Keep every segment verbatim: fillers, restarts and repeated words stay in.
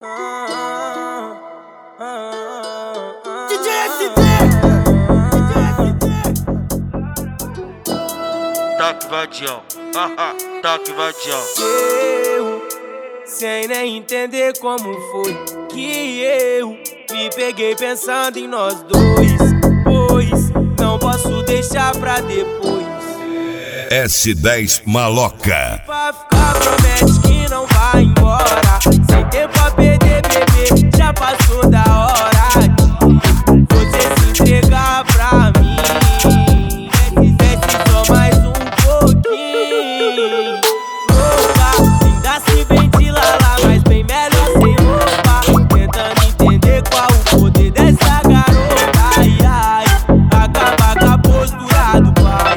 D J S D! D J S D! Toque vadião, haha, toque vadião. Eu, sem nem entender como foi que eu me peguei pensando em nós dois, pois não posso deixar pra depois. S dez Maloca. Pra ficar promete que não vai embora, sem tempo a perder, bebê, já passou da hora de você se entregar pra mim. Desce só mais um pouquinho. Louca, ainda se ventila lá, mas bem melhor sem roupa, tentando entender qual o poder dessa garota. Ai, ai, acaba com a postura do pai.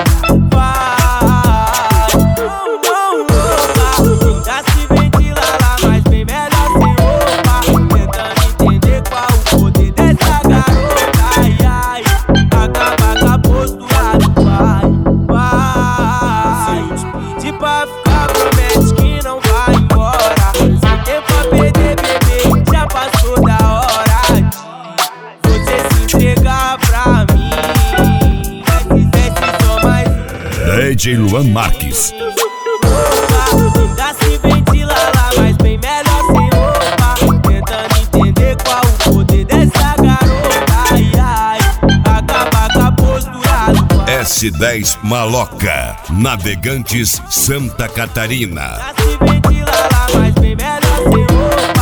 Pra ficar promete que não vai embora, sem tempo a perder, bebê, já passou da hora de você se entregar pra mim. Desce só mais um. D J Luan Marques. Louca, ainda se ventila lá, mas bem melhor sem roupa, tentando entender qual o poder dessa garota. Ai, ai, acaba com a postura do pai. S dez Maloca, Navegantes, Santa Catarina. Já se ventila lá, mas bem melhor sem roupa.